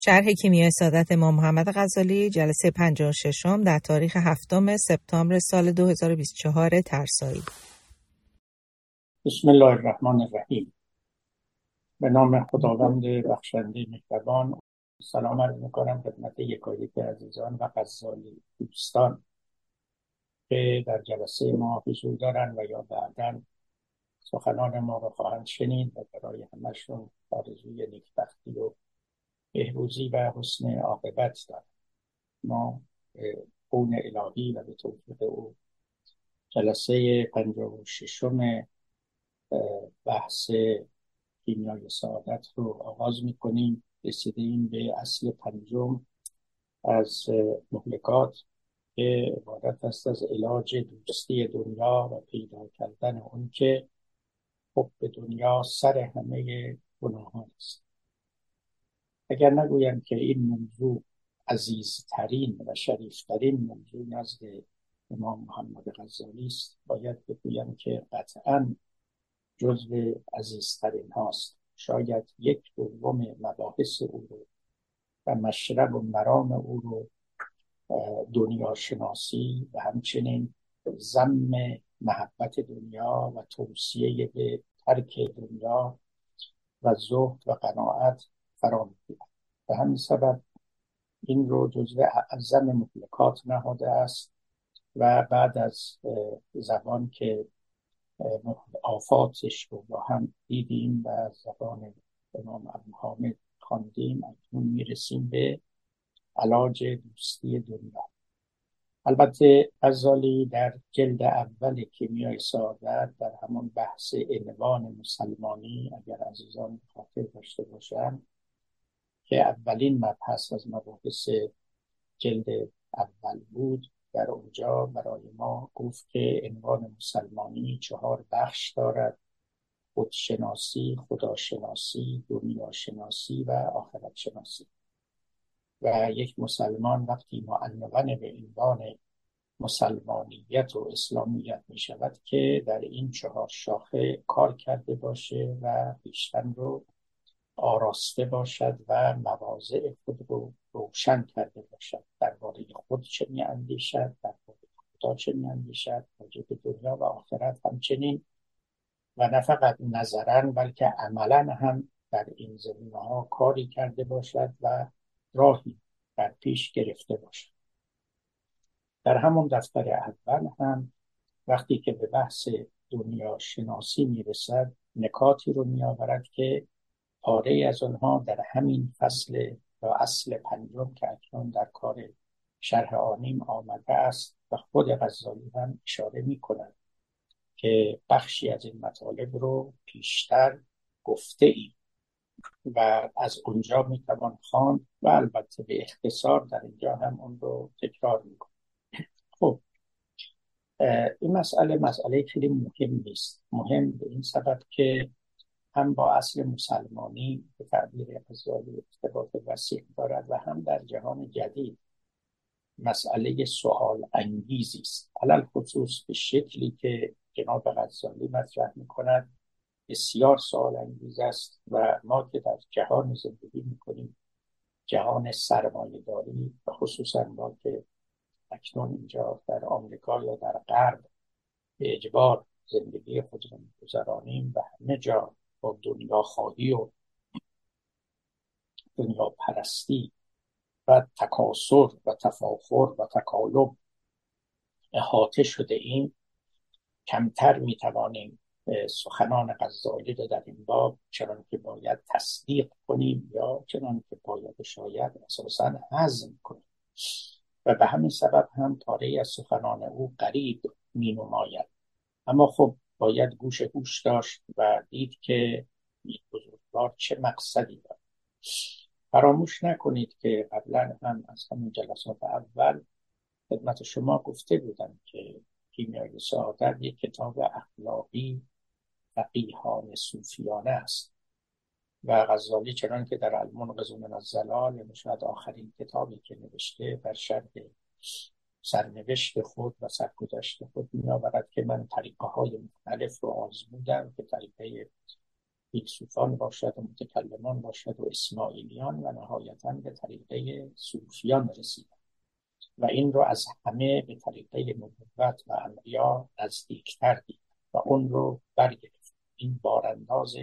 شرح کیمیای سعادت امام محمد غزالی، جلسه 56 در تاریخ 7 سپتامبر سال 2024 ترسایی. بسم الله الرحمن الرحیم. به نام خداوند بخشنده مهربان. سلام عرض می‌کنم خدمت یکایک عزیزان و غزالی دوستان که در جلسه ما حضور دارند و یا بعداً سخنان ما را خواهند شنید و برای همشون آرزوی نیکبختی و بهروزی و حسن عاقبت دارم. ما عون الهی و به توفیق او جلسه 56 بحث کیمیای سعادت رو آغاز میکنیم. رسیدیم به اصل پنجم از مهلکات که عبارت است از علاج دوستی دنیا و پیدا کردن اون که حب دنیا سر همه گناهان است. اگر نگویم که این موضوع عزیزترین و شریفترین موضوع نزد امام محمد غزالی است، باید بگویم که قطعاً جزو عزیزترین هاست. شاید 1/2 مباحث او رو و مشرب و مرام او رو دنیا شناسی و همچنین ذم محبت دنیا و توصیه به ترک دنیا و زهد و قناعت فرا می‌گیرد. به همین سبب این رو جزو اعظم مهلکات نهاده است و بعد از زبان که آفاتش رو با هم دیدیم و از زبان امام ابو حامد خواندیم، اکنون میرسیم به علاج دوستی دنیا. البته غزالی در جلد اول کیمیای سعادت در همون بحث عنوان مسلمانی، اگر عزیزان خاطر داشته باشند، که اولین مبحث از مباحث جلد اول بود، در اونجا برای ما گفت که عنوان مسلمانی 4 بخش دارد: خودشناسی، خداشناسی، دنیاشناسی و آخرت شناسی. و یک مسلمان وقتی معنون به عنوان مسلمانیت و اسلامیت می شود که در این 4 شاخه کار کرده باشه و خویشتن رو آراسته باشد و مواضع خود رو روشن کرده باشد، درباره خود چه می اندیشد، درباره خدا چه می اندیشد، راجع به دنیا و آخرت همچنین، و نه فقط نظرن بلکه عملا هم در این زمینه‌ها کاری کرده باشد و راهی در پیش گرفته باشد. در همون دفتر اول هم وقتی که به بحث دنیا شناسی میرسد، نکاتی رو میآورد که پاره از آنها در همین فصل یا اصل پنجم که اکنون در کار شرح آنیم آمده است و خود غزالی هم اشاره می‌کند که بخشی از این مطالب رو پیشتر گفته ایم و از اونجا میتوان خواند و البته به اختصار در اینجا هم اون رو تکرار میکنم. خب این مسئله خیلی مهم نیست. مهم به این سبب که هم با اصل مسلمانی به تعبیر غزالی ارتباط وسیع دارد و هم در جهان جدید مسئله سوال انگیزی است، علل خصوص به شکلی که جناب غزالی مطرح می‌کند بسیار سوال انگیز است. و ما که در جهان زندگی می‌کنیم، جهان سرمایه‌داری، و خصوصا ما که اکنون اینجا در آمریکا یا در غرب به اجبار زندگی خود را می‌گذرانیم و همه جا با دنیا خواهی و دنیا پرستی و تکاسر و تفاخر و تکالب احاطه شده ایم، کمتر میتوانیم سخنان غزالی رو در این باب چنان که باید تصدیق کنیم یا چنان که باید شاید اساساً هضم کنیم، و به همین سبب هم پاره از سخنان او غریب می نماید. اما خب باید گوش هوش داشت و دید که این بزرگوار چه مقصدی دارد. فراموش نکنید که قبلا هم از همین جلسات اول خدمت شما گفته بودم که کیمیای سعادت یک کتاب اخلاقی فقیهانه صوفیانه است و غزالی چنان که در المنقذ من الضلال، شاید آخرین کتابی که نوشته، در شرح سرنوشت خود و سرگذشت خود می‌آورد که من طریقه های مختلف رو آزمودم که طریقه فیلسوفان باشد و متکلمان باشد و اسماعیلیان و نهایتاً به طریقه صوفیان رسیدن و این رو از همه به طریقه نبوت و انبیا نزدیکتر دید و اون رو برگرفت. این بارانداز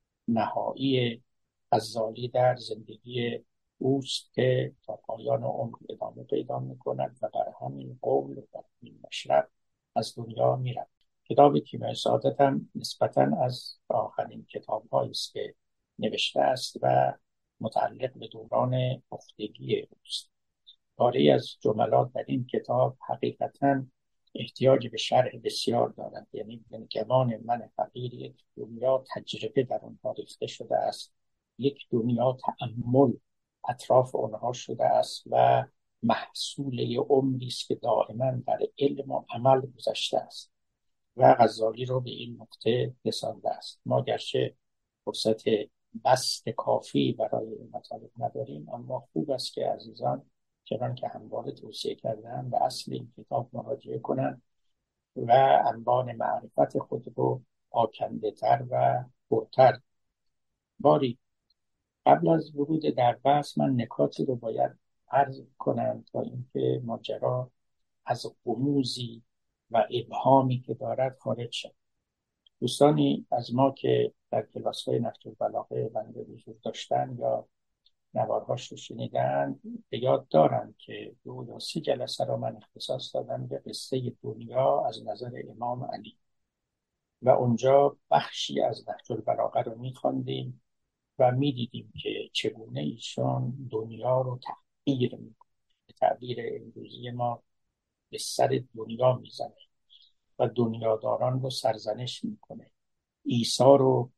نهایی غزالی در زندگی اوست که تا پایان عمر ادامه پیدا می‌کند و بر همین قول و بر همین مشرب از دنیا می‌رود. کتاب کیمیای سعادت هم نسبتاً از آخرین کتاب‌هایی است که نوشته است و متعلق به دوران پختگی اوست. پاره‌ای از جملات در این کتاب حقیقتاً احتیاج به شرح بسیار دارد. یعنی گمان من فقیر یک دنیا تجربه در آنها ریخته شده است، یک دنیا تأمل اطراف آنها شده است و محصول عمری است که دائما در علم و عمل گذشته است و غزالی رو به این نقطه رسانده است. ما گرچه فرصت بسط کافی برای این مطالب نداریم، اما خوب است که عزیزان چنان که همواره توصیه کردن به اصل این کتاب مراجعه کنند و انبان معرفت خود رو آکنده تر و پرتر. باری قبل از ورود در بحث من نکاتی رو باید عرض کنم تا اینکه ماجرا از غموزی و ابهامی که دارد خارج شد. دوستانی از ما که در کلاس‌های نهج البلاغه بنده حضور داشتن یا نوارهاش رو شنیدن به یاد دارن که 2 یا 3 جلسه را من اختصاص دادم به قصه دنیا از نظر امام علی و اونجا بخشی از نهج البلاغه رو می‌خواندیم و می‌دیدیم که چگونه ایشان دنیا رو تحقیر می‌کنه. به تعبیر امروزی ما به سر دنیا میزنه و دنیاداران رو سرزنش میکنه. عیسی رو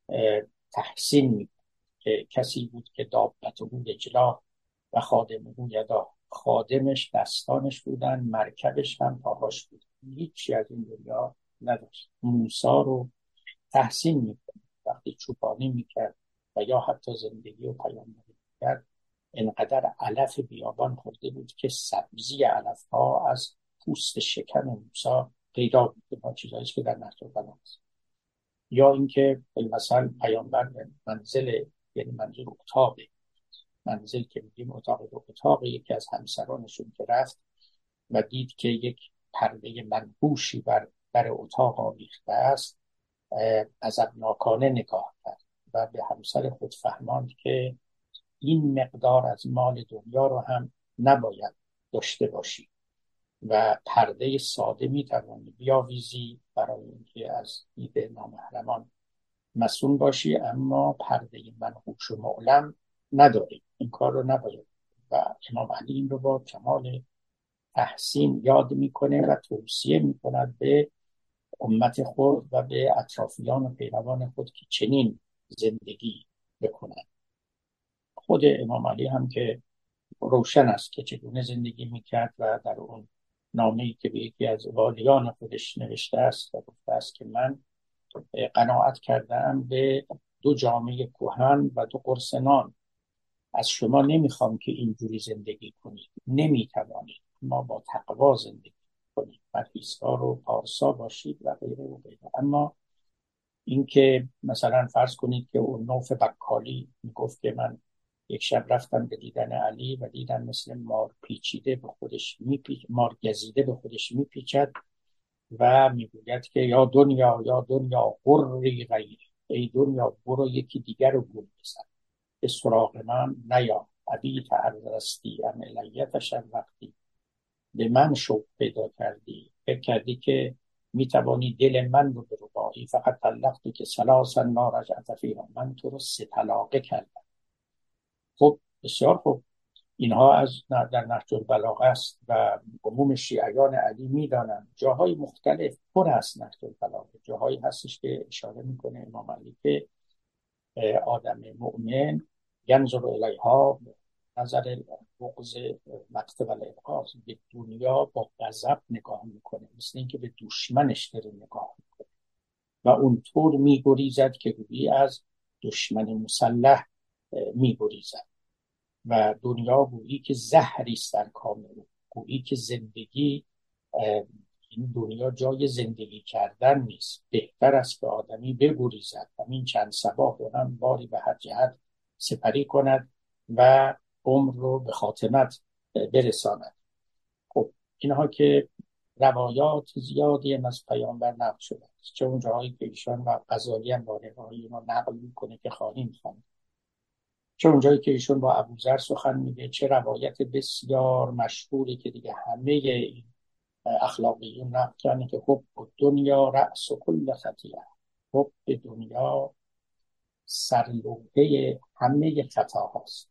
تحسین میکنه که کسی بود که دابته بود اجلا و خادمه بود یدا، خادمش دستانش بودن، مرکبش هم پاهاش بود، هیچی از این دنیا نداشت. موسی رو تحسین میکنه وقتی چوپانی میکرد و یا حتی زندگی و پیامبری میکرد، انقدر علف بیابان خورده بود که سبزی علف ها از پوست شکم موسی پیدا بود. ما چیزایی که در نهج البلاغه است. یا اینکه مثلا پیامبر منزل، یعنی منزل اتاق، منزل که میگیم اتاق یکی از همسرانشون که رفت و دید که یک پرده منقوشی بر در اتاق آویخته است، عذابناکانه نگاه کرد و به همسر خود فهماند که این مقدار از مال دنیا رو هم نباید داشته باشی و پرده ساده میتوانی بیاویزی برای اینکه از دید نامحرمان مسئول باشی، اما پرده منقوش و معلم نداری، این کار رو نباید. و امام علی این رو با کمال تحسین یاد میکنه و توصیه میکند به امت خود و به اطرافیان و پیروان خود که چنین زندگی بکنند. خود امام علی هم که روشن است که چگونه زندگی میکرد و در اون نامه‌ای که به یکی از والیان خودش نوشته است و گفته است که من قناعت کردم به 2 جامه کهن و 2 قرص نان. از شما نمیخوام که اینجوری زندگی کنید، نمیتوانید، ما با تقوا زندگی کنید، پرهیزکار و پارسا باشید و غیره و غیره. اما اینکه مثلا فرض کنید که اون نوف بکالی میگفت که من یک شب رفتم به دیدن علی و دیدم مثل مار پیچیده به خودش مار گزیده به خودش میپیچد و میگوید که یا دنیا قری غیر، ای دنیا برو یکی دیگر رو گول بزن، به سراغ من نیا، ابی تعرضتی ام الیتش وقتی به من شوق پیدا کردی، فکر کردی که میتوانی دل من رو بربایی، فقط طلقتی که ثلاثا لا رجعت فیها، من تو رو 3 طلاقه کردم. خب بسیار خوب، اینها از در نهج البلاغه است و عموم شیعیان علی میدانند. جاهای مختلف پر است نهج البلاغه، جاهایی هستش که اشاره میکنه امام علی که آدم مؤمن ینظر الیها نظر بغض مقت و الابغاض، به دنیا با غضب نگاه میکنه، مثل اینکه به دشمنش داره نگاه میکنه و اونطور میگریزد که گویی از دشمن مسلح میگریزد و دنیا گویی که زهری است در کام او، گویی که زندگی این دنیا جای زندگی کردن نیست. بهتر است که آدمی بگریزد، همین چند صباح رو هم باری به هر جهت سپری کند و عمر رو به خاتمت برساند. خب اینها که روایات زیادی هم از پیامبر نقل شده است، چه اون جاهایی که ایشان و غزالی هم با روایی اینا نقل میکنه که خواهیم خواند، چه اونجایی که ایشون با ابوذر سخن میگه، چه روایت بسیار مشهوری که دیگه همه این اخلاقیون نقل کردن که حب دنیا رأس کل خطیئه، حب دنیا سرلوحه همه خطاهاست،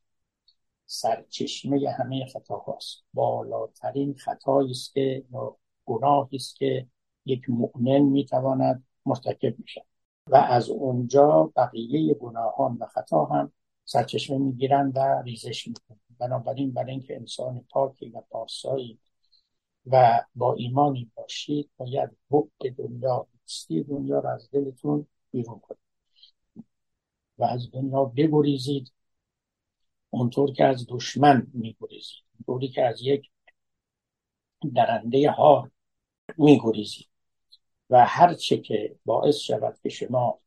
سرچشمه همه خطاهاست، بالاترین خطایی است که یا گناهی است که یک مؤمن میتواند مرتکب میشه و از اونجا بقیه گناهان و خطا هم سرچشمه میگیرن و ریزش میکنن. بنابراین برای اینکه انسان پاکی و پارسایی و با ایمانی باشید باید حب دنیا، دوستی دنیا را از دلتون بیرون کنید و از دنیا بگریزید، اونطور که از دشمن میگریزید، اونطوری که از یک درنده ها میگریزید و هر چه که باعث شود که شما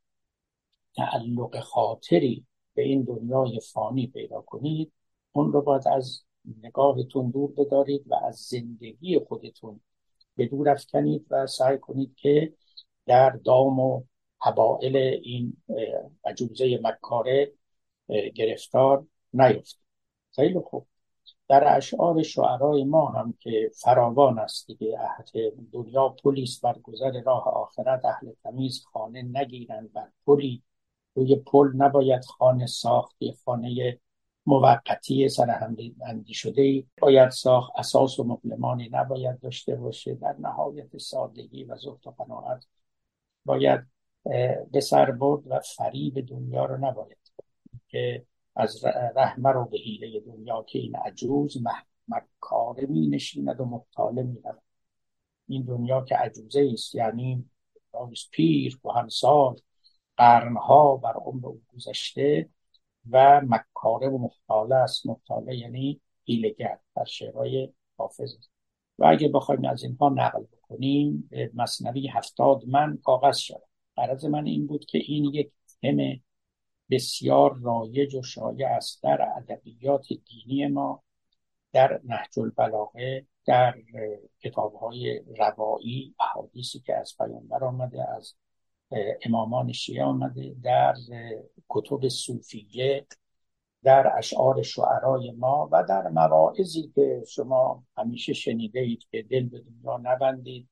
تعلق خاطری به این دنیای فانی پیدا کنید، اون رو باید از نگاهتون دور بدارید و از زندگی خودتون به دور افکنید و سعی کنید که در دام و حبائل این عجوزه مکاره گرفتار نیفتید. خیلی خوب. در اشعار شعرای ما هم که فراوان است دیگه، عهد دنیا پلیس بر گذر راه آخرت، اهل تمیز خانه نگیرند بر پلی، روی پل نباید خانه ساخت، خانه موقتی سرهندی شده باید ساخت، اساس و مبلمانی نباید داشته باشه، در نهایت سادگی و زهد و قناعت باید به سر برد و فریب دنیا رو نباید که از رحمه رو به حیله دنیا که این عجوز مکاره می نشیند و محتاله می رود. این دنیا که عجوزه است، یعنی پیر و همسال قرنها بر عمر او گذشته و مکاره و محتاله است. محتاله یعنی حیله‌گر در شعرهای حافظ. و اگه بخوایم از اینها نقل بکنیم، مثنوی 70 من کاغذ شد. غرض من این بود که این یک تم بسیار رایج و شایع است در ادبیات دینی ما، در نهج البلاغه، در کتاب‌های روایی، احادیثی که از پیامبر آمده، از امامان شیعه آمده، در کتب صوفیه، در اشعار شعرای ما و در مواعظی که شما همیشه شنیده اید که دل به دنیا نبندید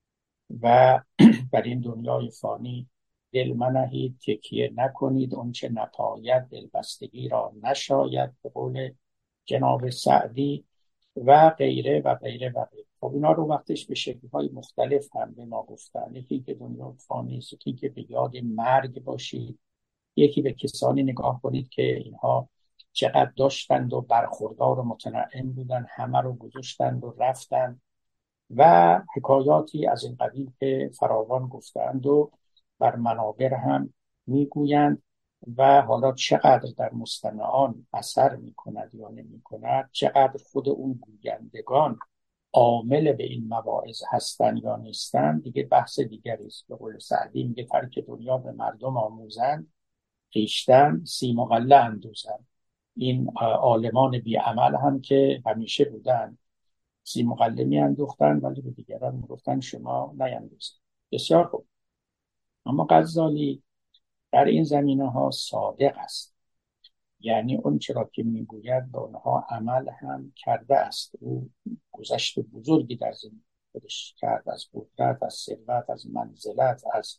و بر این دنیای فانی دل منهید، تکیه نکنید، اون چه نپاید دلبستگی را نشاید، به قول جناب سعدی و غیره و غیره و غیره. خب اینا رو وقتش به شکل‌های مختلف هم به ما گفتن. یکی که دنیا فانی است، یکی که به یاد مرگ باشید، یکی به کسانی نگاه کنید که اینها چقدر داشتند و برخوردار و متنعم بودن، همه رو گذاشتند و رفتند و حکایاتی از این قبیل که فراوان گفتند و بر منابر هم میگویند و حالا چقدر در مستمعان اثر میکند یا نمیکند، چقدر خود اون گویندگان عامل به این مواعظ هستن یا نیستن، دیگه بحث دیگری است. به قول سعدی میگه ترک دنیا به مردم آموزند، خویشتن سی مغله اندوزند. این عالمان بی عمل هم که همیشه بودن، سی مغله می اندوختن ولی به دیگران میگفتن شما نیندوزید. بسیار خوب. اما غزالی در این زمینه ها صادق است، یعنی اون چرا که میگوید به اونها عمل هم کرده است. او گذشت بزرگی در زندگی خودش کرد، از قدرت، از ثروت، از منزلت، از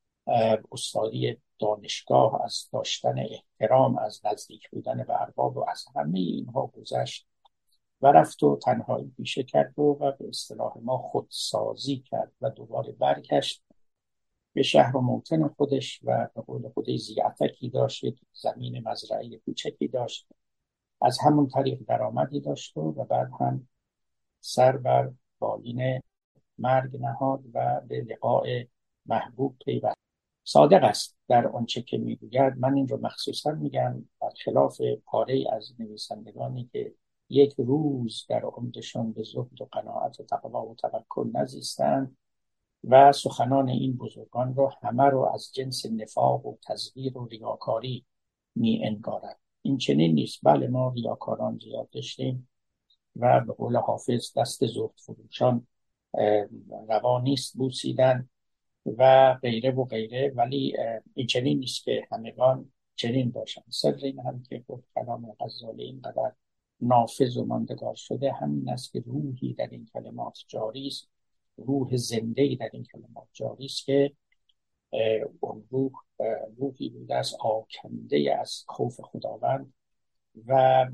استادی دانشگاه، از داشتن احترام، از نزدیک بودن به ارباب و از همه اینها گذشت و رفت و تنهایی پیشه کرد و به اصطلاح ما خودسازی کرد و دوباره برگشت به شهر و موطن خودش و به قول خودش زیعتکی داشت، زمین مزرعی کوچکی داشت، از همون طریق درآمدی داشت و بعد هم سر بر بالین مرگ نهاد و به لقاء محبوب پیوست. صادق است در آنچه که میگوید. من این رو مخصوصا میگم برخلاف پاره از نویسندگانی که یک روز در عمرشان به زهد و قناعت و تقوا و توکل نزیستند و سخنان این بزرگان رو همه رو از جنس نفاق و تزویر و ریاکاری می انگارد. این چنین نیست. بله ما ریاکاران زیاد داشتیم و به قول حافظ دست زهد فروشان روا نیست بوسیدن و غیره و غیره، ولی این چنین نیست که همگان چنین باشند. سر این هم که خود کلام غزالی اینقدر نافذ و ماندگار شده همین است که روحی در این کلمات جاری است، روح زنده‌ای در این کلمات جاری است که اون روحی بوده است آکنده از خوف خداوند و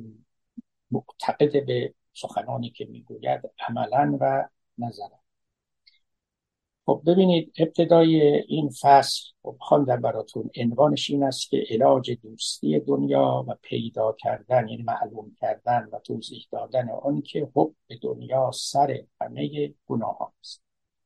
معتقد به سخنانی که میگوید عملا و نظرا. خب ببینید ابتدای این فصل خواندم براتون، عنوانش این است که علاج دوستی دنیا و پیدا کردن، یعنی معلوم کردن و توضیح دادن آن که حب دنیا سر همه گناه است.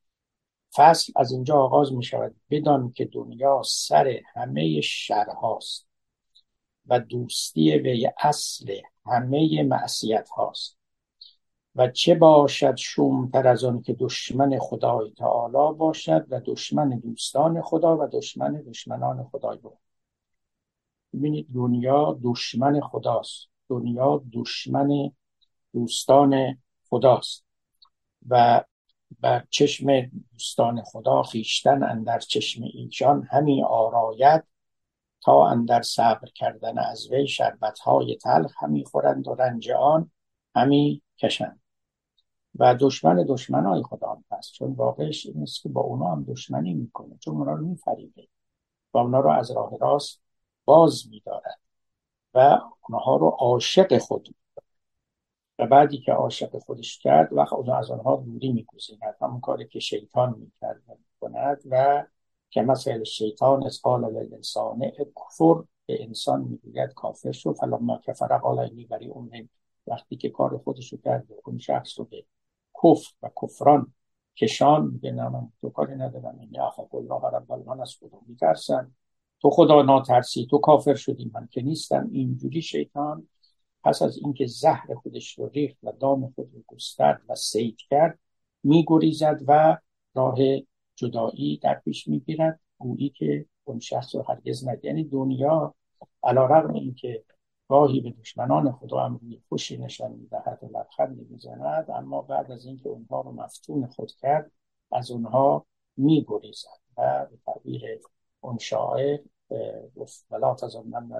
فصل از اینجا آغاز می شود: بدان که دنیا سر همه شرهاست و دوستی وی اصل همه معصیت هاست و چه باشد شومتر از آن که دشمن خدای تعالی باشد و دشمن دوستان خدا و دشمن دشمنان خدای بود. ببینید دنیا دشمن خداست، دنیا دشمن دوستان خداست و بر چشم دوستان خدا خویشتن اندر چشم ایشان همی آراید تا اندر صبر کردن از وی شربتهای تلخ همی خورند و رنج آن همی کشند. و دشمن دشمنای خدا هم هست، چون واقعش این است که با اونا هم دشمنی میکنه، چون اونا رو میفریبه و اونا رو از راه راست باز میدارد و اونها رو عاشق خود و بعدی که عاشق خودش کرد وقت اونا از آنها دوری میگزیند، همون کاری که شیطان میکرد کند و که مثل شیطان از قال للانسان کفر، به انسان میگوید کافر شو، فلما کفر قال انی بریء منک. وقتی که کار خودش رو کرد اون شخص رو به کفر و کفران کشان، میگه نه من تو کاری ندارم، این اخاف الله رب العالمین از خدا میترسم، تو خدا ناترسی، تو کافر شدی، من که نیستم. اینجوری شیطان پس از اینکه زهر خودش رو ریخت و دام خود رو گسترد و صید کرد میگریزد و راه جدایی در پیش میگیرد، گویی که اون شخص رو هرگز ندید. یعنی دنیا علیرغم اینکه گاهی به دشمنان خدا هم خوشی نشان میدهد و لبخند میزند، اما بعد از اینکه اونها رو مفتون خود کرد از اونها میگریزد و به تعبیر اون شاعر ولا تظنن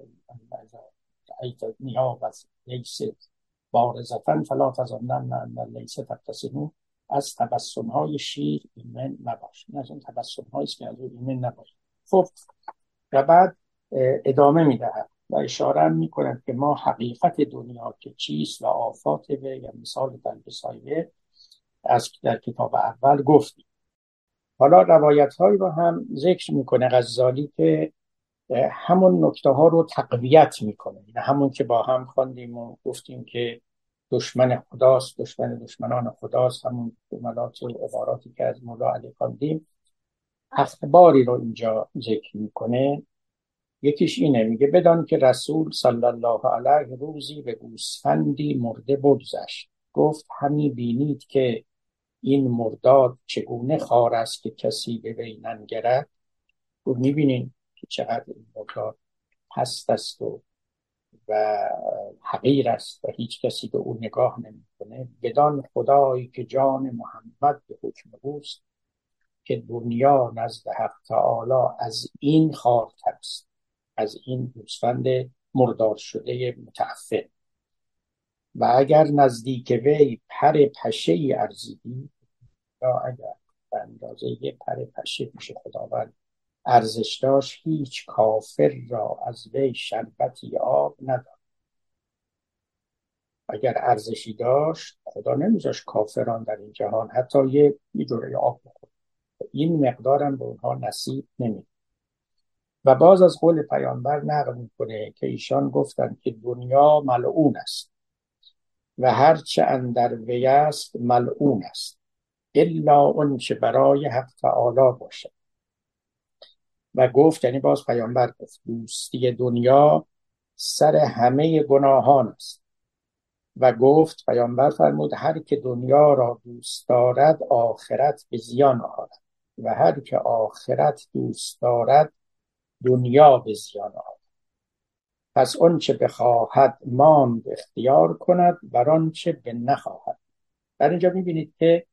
رأیت نیابت لیس بارزتن فلا تظنن ان لیس تبتسم. از تبسم‌های شیر ایمن نباش. این از اون تبسم‌هایی است که از اون ایمن نباش. خب و بعد ادامه می‌دهد و اشاره می‌کند که ما حقیقت دنیا که چیست و آفات وی یا مثال تلبسایه از در کتاب اول گفتیم. حالا روایت‌هایی رو هم ذکر می‌کنه غزالی که همون نکته ها رو تقویت میکنه. همون که با هم خواندیم و گفتیم که دشمن خداست، دشمن دشمنان خداست، همون جملات و عباراتی که از مولا علی خواندیم، اخباری رو اینجا ذکر میکنه. یکیش اینه، میگه بدان که رسول صلی الله علیه روزی به گوسفندی مرده بگذشت، گفت همی بینید که این مردار چگونه خار است که کسی به وی ننگرد. و میبینین که چقدر این مردار پست است و حقیر است و هیچ کسی به او نگاه نمیکنه. بدان خدایی که جان محمد به حکم اوست که دنیا نزد حق تعالی از این خارتر است، از این گوسفند مردار شده متعفن. و اگر نزدیک وی پر پشه ای ارزیدی، یا اگر به اندازه یک پر پشه پیش خداوند ارزش داشت، هیچ کافر را از وی شربتی آب نداد. اگر ارزشی داشت خدا نمیذاشت کافران در این جهان حتی یه جرعه آب بخورن، این مقدارم به اونها نصیب نمید. و باز از قول پیامبر نقل میکنه که ایشان گفتند که دنیا ملعون است و هرچه اندر وی است ملعون است الا اون چه برای حق تعالی باشد. و گفت، یعنی باز پیامبر گفت، دوستی دنیا سر همه گناهان است و گفت، پیامبر فرمود هر که دنیا را دوست دارد آخرت به زیان آرد و هر که آخرت دوست دارد دنیا به زیان آرد. پس آنچه بخواهد ماند اختیار کند و آنچه به نخواهد. در اینجا میبینید که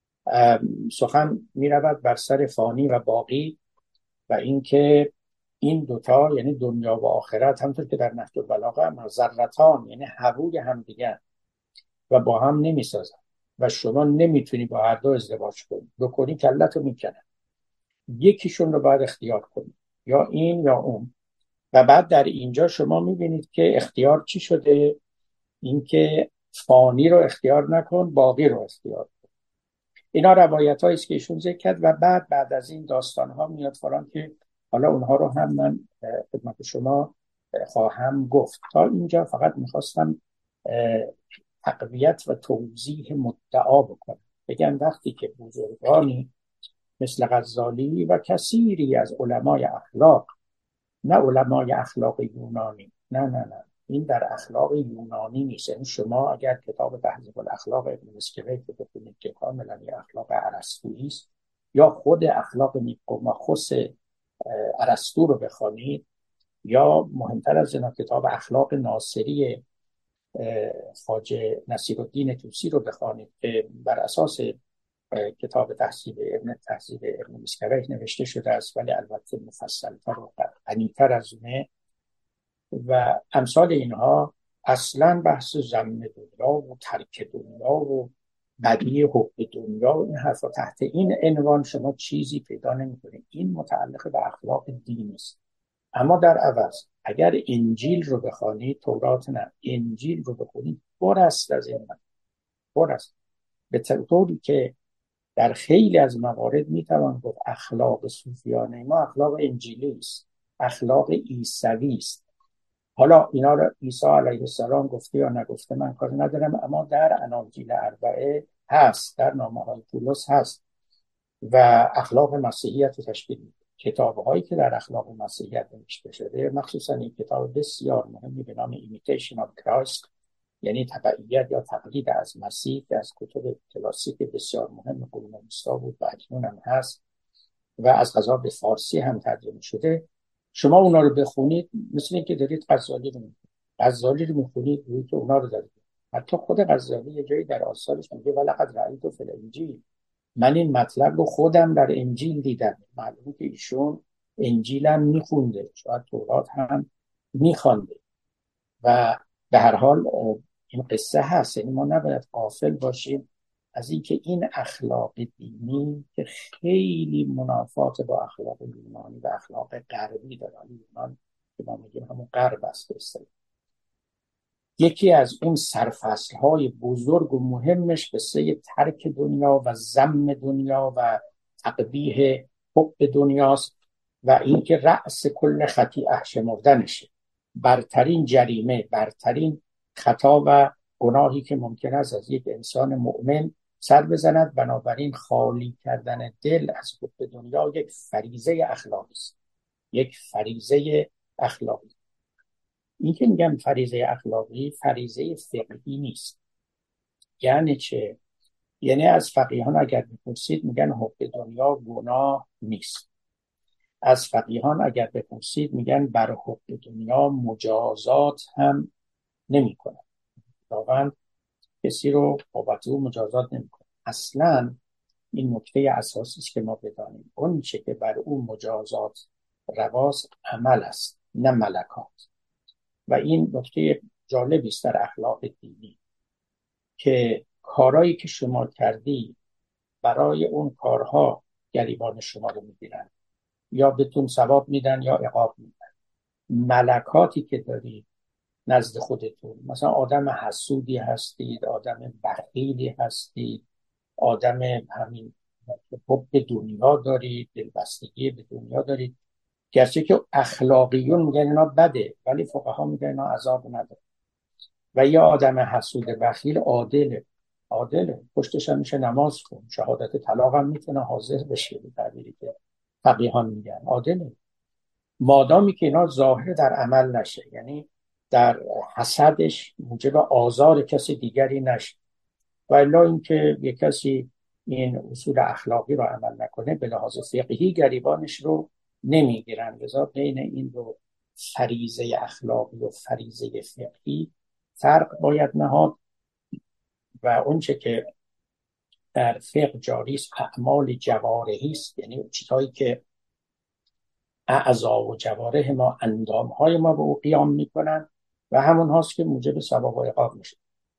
سخن میرود بر سر فانی و باقی و اینکه این دوتا یعنی دنیا و آخرت همونطور که در نهج البلاغه هم ذرتان یعنی هووی همدیگر و با هم نمیسازن و شما نمیتونی با هر دو ازدواج کنی، بکنی کلتو میکنه. یکیشون رو باید اختیار کنی، یا این یا اون. و بعد در اینجا شما میبینید که اختیار چی شده؟ اینکه فانی رو اختیار نکن، باقی رو اختیار کن. اینا روایت هایی است که ایشون ذکر کرد و بعد از این داستان ها میاد فران که حالا اونها رو هم من خدمت شما خواهم گفت. تا اینجا فقط میخواستم تقویت و توضیح مدعا بکنم، بگم وقتی که بزرگانی مثل غزالی و کثیری از علمای اخلاق، نه علمای اخلاق یونانی، نه این در اخلاق یونانی نیست. یعنی شما اگر کتاب تهذیب الاخلاق ابن مسکوی که بخونید که کاملا اخلاق ارسطویی است، یا خود اخلاق نیکوماخوس ارسطو رو بخوانید، یا مهمتر از اینا کتاب اخلاق ناصری خواجه نصیرالدین طوسی رو بخوانید که بر اساس کتاب تهذیب ابن مسکوی نوشته شده است، ولی البته مفصل‌تر و غنی‌تر از اونه. و امثال اینها اصلا بحث ضم دنیا و ترک دنیا و بدی حب دنیا و این حرفا تحت این عنوان شما چیزی پیدا نمی‌کنید. این متعلق به اخلاق دین است. اما در عوض اگر انجیل رو بخوانید، تورات نه، انجیل رو بخونید، پر است از این، پر است. به طوری که در خیلی از موارد میتوان گفت اخلاق صوفیانه ما اخلاق انجیلی است، اخلاق عیسوی است. حالا اینا رو عیسی علیه السلام گفته یا نگفته من کاری ندارم، اما در اناجیل اربعه هست، در نامه‌های پولس هست و اخلاق مسیحیت رو تشکیل میده. کتاب‌هایی که در اخلاق مسیحیت نوشته شده، مخصوصا این کتاب بسیار مهمی به نام Imitation of Christ، یعنی تبعیت یا تقلید از مسیح، که از کتب کلاسیک بسیار مهم قرون وسطی بود و اکنون هم هست و از قضا به فارسی هم ترجمه شده. شما اونا رو بخونید مثل اینکه دارید غزالی رو میخونید، روی که اونا رو دارید. حتی خود غزالی یه جایی در آثارش میگه ولقد رأیت فی الانجیل، من این مطلب رو خودم در انجیل دیدم. معلومه که ایشون انجیل هم میخونده، شاید تورات هم میخونده و به هر حال این قصه هست. یعنی ما نباید غافل باشیم از اینکه این اخلاق دینی که خیلی منافات با اخلاق یونانی و اخلاق غربی داره، یونان که ما میگیم همون غرب است، یکی از اون سرفصل‌های بزرگ و مهمش قصه ترک دنیا و ضم دنیا و تقبیح حب دنیاست و اینکه رأس کل خطیئه شمردنشه. برترین جریمه، برترین خطا و گناهی که ممکن است از یک انسان مؤمن سر بزند. بنابراین خالی کردن دل از حب دنیا یک فریضه اخلاقی است، یک فریضه اخلاقی. این که میگم فریضه اخلاقی، فریضه فقهی نیست. یعنی چه؟ یعنی از فقیهان اگر بپرسید میگن حب دنیا گناه نیست. از فقیهان اگر بپرسید میگن بر حب دنیا مجازات هم نمی کنن. خداوند کسی رو بابت او مجازات نمی کنه. اصلا این نکته اساسی است که ما بدانیم، اون چه که بر او مجازات رواست عمل است نه ملکات. و این نکته جالبی است در اخلاق دینی که کارهایی که شما کردی برای اون کارها گریبان شما رو میگیرن، یا بهتون ثواب میدن یا عقاب میدن. ملکاتی که دارید نزد خودتون، مثلا آدم حسودی هستید، آدم بخیلی هستید، آدم همین حب دنیا دارید، دلبستگی به دنیا دارید، گرچه که اخلاقیون میگن اینا بده ولی فقها میگن اینا عذاب نداره. و یه آدم حسود بخیل عادله پشتش هم میشه نماز کن، شهادت طلاق هم میتونه حاضر بشه، به تعبیری که فقیهان میگن عادله، مادامی که اینا ظاهر در عمل نشه. یعنی در حسدش موجب آزار کسی دیگری نشه. و الا اینکه یک کسی این اصول اخلاقی رو عمل نکنه، به لحاظ فقهی گریبانش رو نمیگیرن. لذا بین این دو فریضه اخلاقی و فریضه فقهی فرق باید نهاد. و اونچه که در فقه جاری است اعمال جوارحی است، یعنی چیزهایی که اعضا و جوارح ما، اندامهای ما به او قیام میکنن و همون هاست که موجب ثواب و عقاب میشه.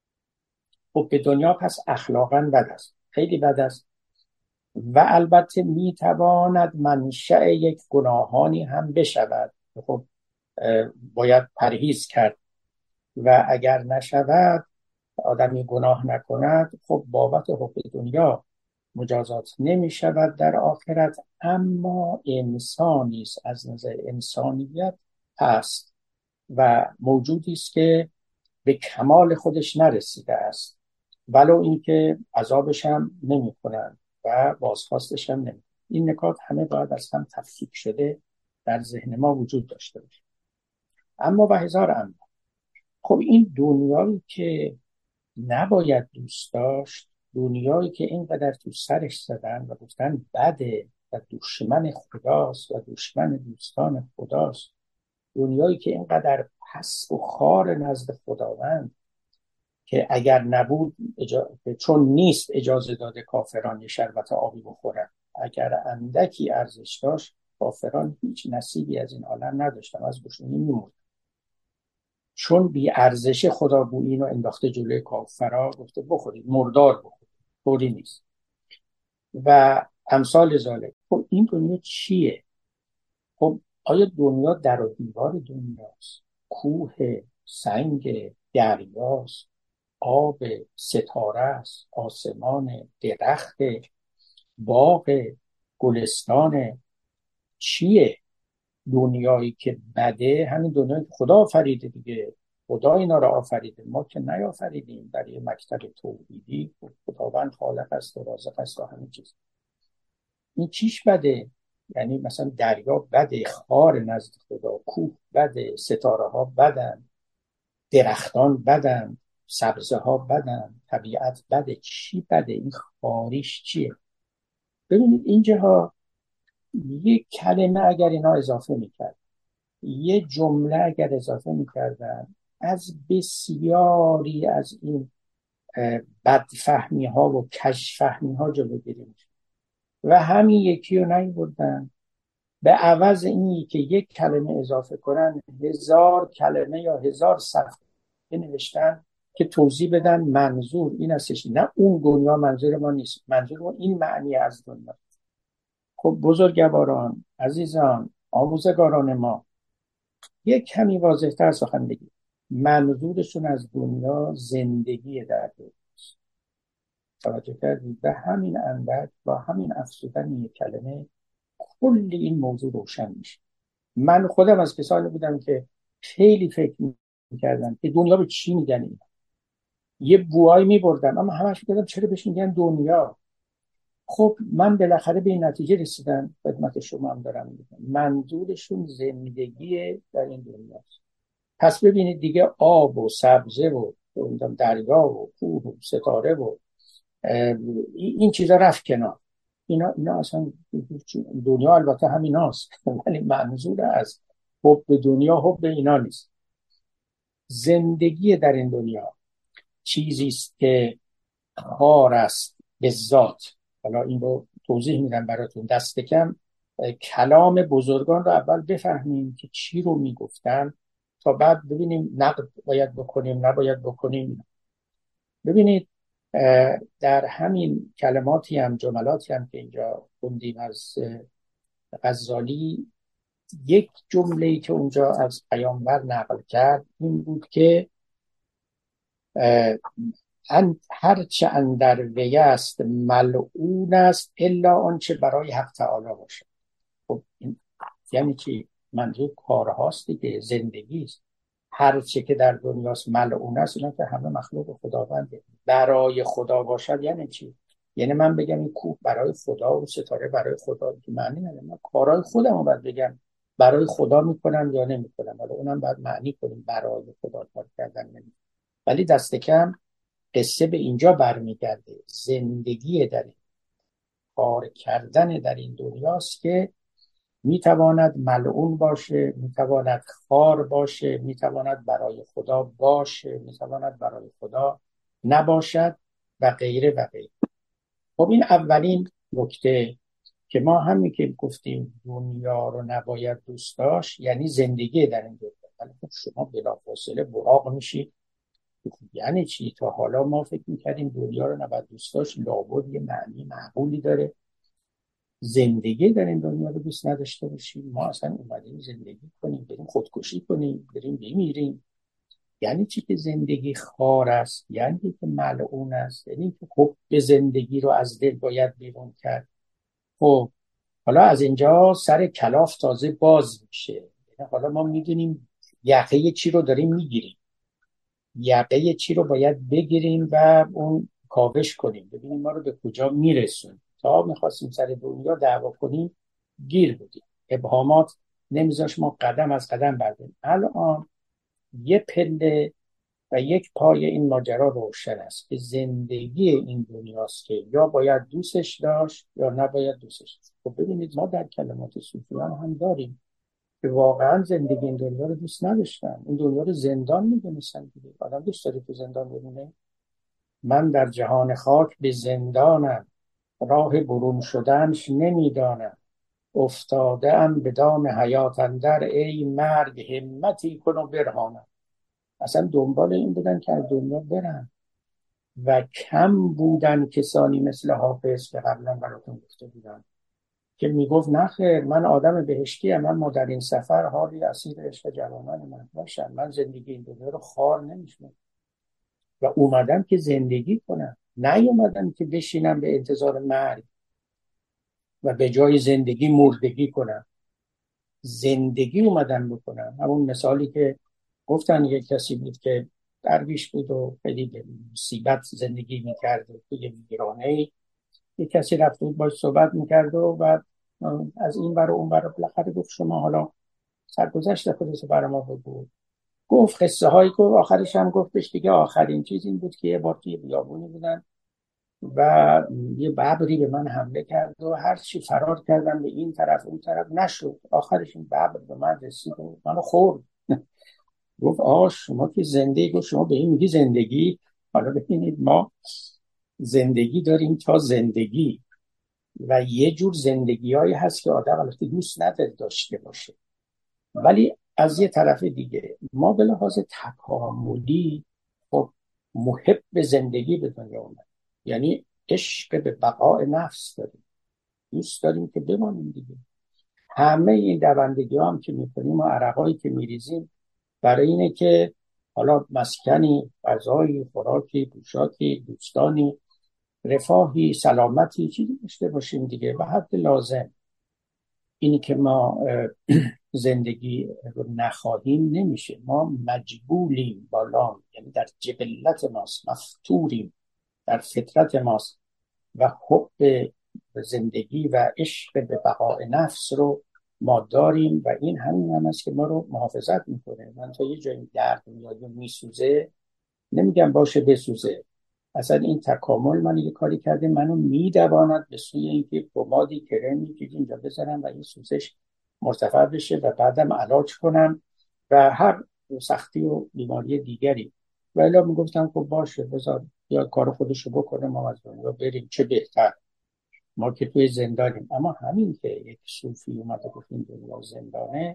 خب به دنیا پس اخلاقا بد است، خیلی بد است. و البته میتواند منشأ یک گناهانی هم بشود. خب باید پرهیز کرد و اگر نشود، آدمی گناه نکند، خب بابت حب دنیا مجازات نمی شود در آخرت. اما انسانی است از نظر انسانیت هست و موجودی است که به کمال خودش نرسیده است، ولو اینکه عذابش هم نمی کنند و بازخواستش هم نمی. این نکات همه باید از هم تفکیک شده در ذهن ما وجود داشته باشه. اما و هزار اما، خب این دنیایی که نباید دوست داشت، دنیایی که اینقدر تو سرش زدن و گفتن بده و دشمن خداست و دشمن دوستان خداست، دنیایی که اینقدر پست و خار نزد خداوند که اگر نبود چون نیست اجازه داده کافران یه شربت آبی بخورن، اگر اندکی ارزش داشت کافران هیچ نصیبی از این عالم نداشتن، از گشنگی میموند. چون بی ارزش خدا بو اینو انداخته جلوی کافرا، گفته بخورید، مردار بخورید، طوری نیست و امثال ذالک. خب این دنیا چیه؟ خب آیا دنیا در و دیوار دنیاست؟ کوه، سنگ، دریاست، آب، ستاره است، آسمان، درخت، باغ، گلستان؟ چیه؟ دنیایی که بده همین دنیایی که خدا آفریده دیگه. خدا اینا رو آفریده، ما که نیافریدیم. در یه مکتب توحیدی خداوند خالق است و رازق است و همه چیز. این چیش بده؟ یعنی مثلا دریا بده، خار نزد خدا، کوه بده، ستاره ها بدن، درختان بدن، سبزه ها بدن، طبیعت بده. چی بده؟ این خاریش چیه؟ ببینید اینجاها یک کلمه اگر اینا اضافه میکرد، یه جمله اگر اضافه میکردن، از بسیاری از این بدفهمی ها و کژفهمی ها جلوگیری میشه و همین یکی رو نیاوردن. به عوض اینی که یک کلمه اضافه کنن، 1000 کلمه یا 1000 صفحه نوشتن که توضیح بدن منظور این هستش، نه اون دنیا منظور ما نیست، منظور ما این معنی از دنیا. خب بزرگواران، عزیزان، آموزگاران ما، یک کمی واضح‌تر سخن بگید. منظورشون از دنیا زندگی در دنیاست. توجه کردید؟ به همین اندک، با همین افزودن یک کلمه، کل این موضوع روشن میشه. من خودم از کسانی بودم که خیلی فکر میکردم که دنیا به چی میگن این. یه بوایی میبردم اما همش میگردم چرا بهش میگن دنیا. خب من بالاخره به این نتیجه رسیدم، خدمت شما هم دارم میگم، منظورشون زندگی در این دنیاست. پس ببینید دیگه آب و سبزه و دریا و کوه و ستاره و این چیزا رفت کنار. اینا اصلا دنیا البته همین هاست ولی منظور از حب دنیا حب اینا نیست. زندگی در این دنیا چیزی است که خار است به ذات. حالا این رو توضیح میدم براتون. دست کم کلام بزرگان رو اول بفهمیم که چی رو میگفتن تا بعد ببینیم نقد باید بکنیم نباید بکنیم. ببینید در همین کلماتی هم جملاتی هم که اینجا خوندیم از غزالی، یک جمله‌ای که اونجا از پیامبر نقل کرد این بود که هرچه اندر وی است ملعون است الا آنچه برای حق تعالی باشه. خب این یعنی چی؟ منظور کارهاست دیگه، زندگی است. هرچه که در دنیاست ملعون است، اینا که همه مخلوق خداونده. برای خدا باشد یعنی چی؟ یعنی من بگم این کوه برای خدا و ستاره برای خدا، که معنی نداره. من کارهای خودم رو باید بگم برای خدا میکنم یا نمیکنم، حالا اونم باید معنی کنیم برای خدا کار کردن نمیکنم. ولی دست کم قصه به اینجا برمیگرده، زندگی در این کار کردن در این دنیاست که میتواند ملعون باشه، میتواند خار باشه، میتواند برای خدا باشه، میتواند برای خدا نباشد و غیره و غیره. خب این اولین نکته که ما همین که گفتیم دنیا رو نباید دوست داشت، یعنی زندگی در این دنیا. ولی خب شما بلافاصله براق میشید یعنی چی؟ تا حالا ما فکر میکردیم دنیا رو نباید دوست داشت، لابد یه معنی معقولی داره. زندگی در این دنیا رو دوست نداشته باشیم؟ ما اصلا اومدیم زندگی کنیم، بریم خودکشی کنیم، بریم بمیریم؟ یعنی چی که زندگی خار است؟ یعنی که ملعون است؟ یعنی که خب به زندگی رو از دل باید بیرون کرد؟ خب حالا از اینجا سر کلاف تازه باز میشه. یعنی حالا ما میدونیم یقه چی رو داریم میگیریم، یقه چی رو باید بگیریم و اون کاوش کنیم، ببینیم ما رو به کجا میرسون. تا میخواستیم سر دنیا دعوا کنیم گیر بودیم، ابهامات نمیذاش ما قدم از قدم برداریم. الان یه پله و یک پای این ماجرا روشن است که زندگی این دنیاست که یا باید دوستش داشت یا نباید دوستش داشت. خب ببینید ما در کلمات صوفیان هم داریم که واقعا زندگی این دنیا رو دوست نداشتن، این دنیا رو زندان میدونستن دیگه. آدم دوست داره تو زندان بمونه؟ من در جهان خاک به زندانم، راه برون شدنش نمیدانم. افتاده ام به دام حیات اندر، ای مرگ همتی کن و برهانم. اصلا دنبال این بودن که از دنیا برن و کم بودن کسانی مثل حافظ که قبلا براتون گفته بودم که میگفت نه خیر، من آدم بهشتی ام، اما در این سفر حالی اسیر عشق جوانان من باشم، من زندگی این دنیا رو خار نمیشم و اومدم که زندگی کنم، نه اومدم که بشینم به انتظار مرگ و به جای زندگی مردگی کنم. زندگی اومدم بکنم. همون مثالی که گفتن یک کسی بود که درویش بود و خیلی به مصیبت زندگی میکرد و توی ویرانه، یک کسی رفت بود باش صحبت میکرد و بعد از این ور و اون ور بالاخره گفت شما حالا سرگذشت خودت برای ما بگو. گفت قصه هایی، گفت آخرش هم گفتش دیگه آخرین چیز این بود که یه بار توی بیابونی بودن و یه ببری به من حمله کرد و هر چی فرار کردم به این طرف اون طرف نشد، آخرش این ببر به من رسید و منو خورد. گفت شما که زندگی، گفت شما به این میگی زندگی؟ حالا ببینید ما زندگی داریم تا زندگی و یه جور زندگی هایی هست که آدم البته دوست نداره داشته باشه، ولی از یه طرف دیگه ما به لحاظ تکاملی خب محب زندگی به دنیا اومد، یعنی عشق به بقای نفس داریم، دوست داریم که بمانیم دیگه. همه این دوندگی هم که میکنیم و عرقایی که میریزیم برای اینه که حالا مسکنی، غذایی، خوراکی، پوشاکی، دوستانی، رفاهی، سلامتی، چیزی داشته باشیم دیگه به حد لازم. اینی که ما زندگی رو نخواهیم نمیشه، ما مجبولیم بالام، یعنی در جبلت ماست، مفطوریم، در فطرت ماست و حب زندگی و عشق به بقای نفس رو ما داریم و این همین هم است که ما رو محافظت میکنه. من تا یه جایی درد میاد و میسوزه نمیگم باشه بسوزه، اصلا این تکامل من یه کاری کرده منو میدواند به سوی اینکه پمادی کرمی که اینجا بزنم و این سوزش مرتفع بشه و بعدم علاج کنم و هر سختی و بیماری دیگری. و الا میگفتم خب باشه بذار یا کار خودشو بکنه، ما از دنیا بریم چه بهتر، ما که توی زندانیم. اما همین که یک صوفی اومده گفت این دنیا زندانه،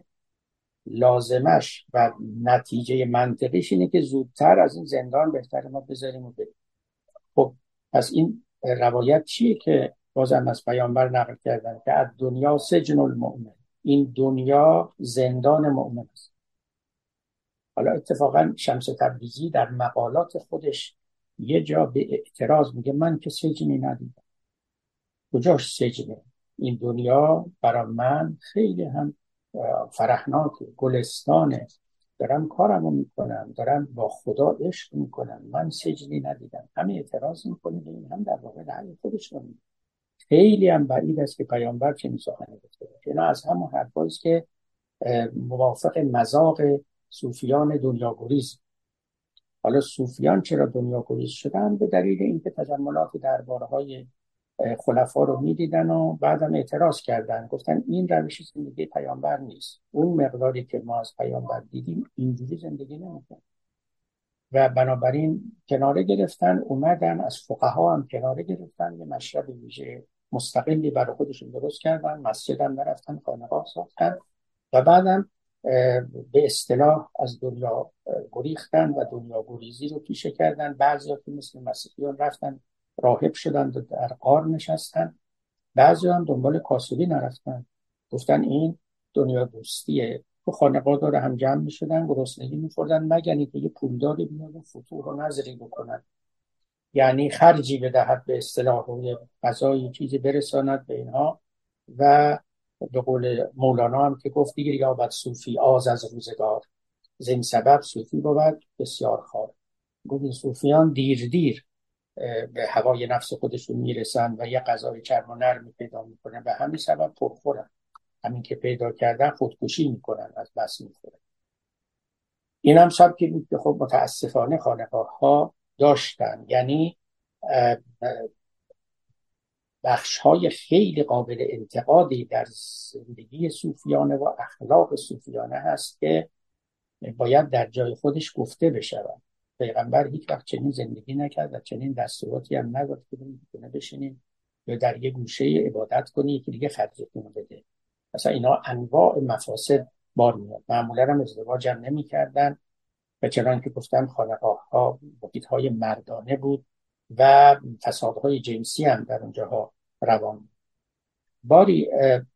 لازمش و نتیجه منطقیش اینه که زودتر از این زندان بهتر ما بذاریم و بریم. خب پس این روایت چیه که بازم از پیامبر نقل کردن که از دنیا سجن المؤمن، این دنیا زندان مؤمن است. حالا اتفاقا شمس تبریزی در مقالات خودش یه جا به اعتراض میگه من که سجنی ندیدم. کجاش سجنه؟ این دنیا برای من خیلی هم فرحناکه، گلستانه، دارم کارمو میکنم، دارم با خدا عشق میکنم، من سجنی ندیدم. همه اعتراض میکنه به این، هم در واقع رأی خودش رو میگه. خیلی هم بعید است که پیامبر چنین سخنی گفته باشه. اینا از همون حرفایی است که موافق مذاق صوفیان دنیاگریز. حالا صوفیان چرا دنیاگریز شدن؟ به دلیل اینکه تجملات دربارهای خلفا رو میدیدن و بعدم اعتراض کردن، گفتن این روش زندگی پیامبر نیست، اون مقداری که ما از پیامبر دیدیم اینجوری زندگی نمیکنه. و بنابراین کناره گرفتن، اومدن از فقها هم کناره گرفتن، یه مشرب ویژه مستقلی برای خودشون درست کردن، مسجد هم نرفتن، خانقاه ساختن و بعدم به اصطلاح از دنیا گریختن و دنیا گریزی رو پیشه کردن. بعضی ها که مثل مسیحیان رفتن راهب شدن و در غار نشستن، بعضی هم دنبال کاسبی نرفتن، گفتن این دنیا دوستیه، تو خانقاه داره هم جمع می شدن، گرسنگی می خوردن، مگر اینکه یه پولداری بیاد و فتوح و نظری بکنن، یعنی خرجی بدهد به اصطلاح روی غذای چیزی برساند به اینها. و به قول مولانا هم که گفت دیر یابد صوفی آز از روزگار، زین سبب صوفی بود بسیار خوار. گفت این صوفیان دیر دیر به هوای نفس خودشون میرسن و یه غذای چرم و نرمی پیدا میکنن و همین سبب پرخورن، همین که پیدا کردن خودکشی میکنن، از بس میخورن. این هم سبکی بود که خب متاسفانه خانقاه ها داشتن، یعنی بخش‌های خیلی قابل انتقادی در زندگی صوفیانه و اخلاق صوفیانه هست که باید در جای خودش گفته بشود. پیغمبر هیچ وقت چنین زندگی نکرد و چنین دستوراتی هم نداد که بتونه بشینین یا در یه گوشه عبادت کنی که دیگه خرجتون بده. مثلا اینا انواع مفاسد بار میاد. معمولا هم ازدواج هم نمی‌کردن و چنان که گفتم خانقاه‌ها محیط‌های مردانه بود و فسادهای جنسی هم در اونجاها روان. باری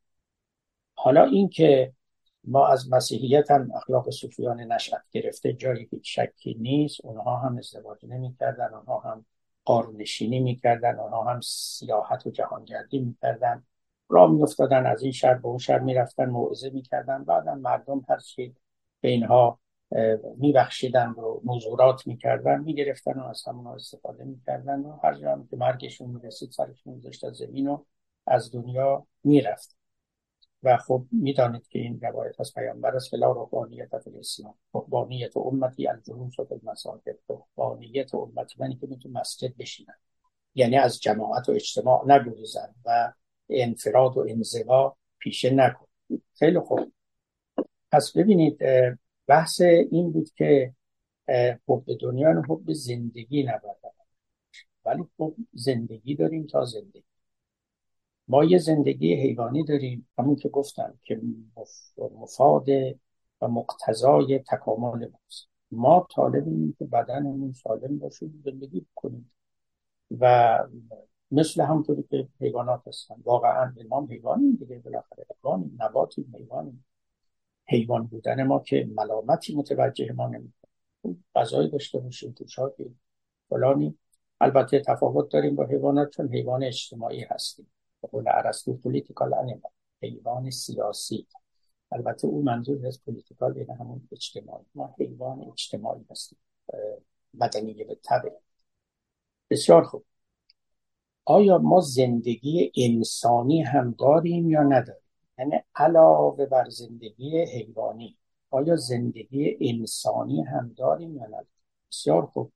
حالا این که ما از مسیحیت هم اخلاق صوفیان نشأت گرفته جایی هیچ شکی نیست. اونها هم ازدواج نمی کردن، اونها هم غارنشینی می کردن، اونها هم سیاحت و جهانگردی می کردن، راه می افتادن، از این شهر به اون شهر می رفتن، موعظه می کردن، بعدم مردم هر چی به اینها می بخشیدن و مزورات می کردن می گرفتن و از همون استفاده می کردن و هر جا که مرگشون می رسید سرشون می داشت از زمین و از دنیا می رفت. و خب میدانید که این روایت از پیامبر است که لا رهبانیت فی الاسلام، رهبانیت امتی الجلوس فی المساجد، رهبانیت امتی منی که تو مسجد بشینن، یعنی از جماعت و اجتماع نگریزن و انفراد و انزوا پیشه نکن. خیلی خوب، پس ببینید بحث این بود که حب دنیا و حب زندگی نباید، ولی خب زندگی داریم تا زندگی. ما یه زندگی حیوانی داریم، همون که گفتم که مفاد و مقتضای تکامل ماست. ما طالبیم که بدنمون سالم باشه، زندگی کنیم و مثل همونطوری که حیوانات هستن. واقعا ما حیوانیم دیگه، بالاخره حیوانیم، نباتیم، حیوانیم. حیوان بودن ما که ملامتی متوجه ما نمیکنه. غذایی داشته باشیم، پوشاکی فلانی. البته تفاوت داریم با حیوانات چون حیوان اجتماعی هستیم. به قول ارسطو پولیتیکال انیمال، حیوان سیاسی. البته او منظور از پولیتیکال یعنی همون اجتماعی. ما حیوان اجتماعی هستیم، مدنی به طبع. بسیار خوب. آیا ما زندگی انسانی هم داریم یا نداریم؟ یعنی علاوه بر زندگی حیوانی آیا زندگی انسانی هم داریم یا نداریم؟ بسیار خوب.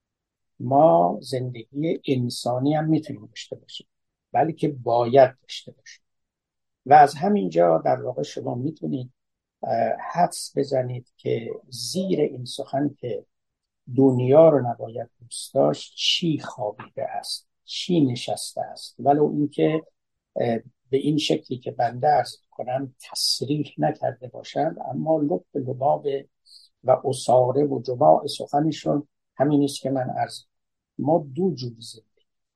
ما زندگی انسانی هم میتونیم داشته باشیم، بلکه باید داشته باشیم. و از همینجا در واقع شما میتونید حدس بزنید که زیر این سخن که دنیا رو نباید دوست داشت چی خوابیده است، چی نشسته است، ولو اینکه به این شکلی که بنده عرض کنم تصریح نکرده باشند، اما لب لباب و اصاره و جماع سخنشون همین است که من عرض. ما دو جور زندگی،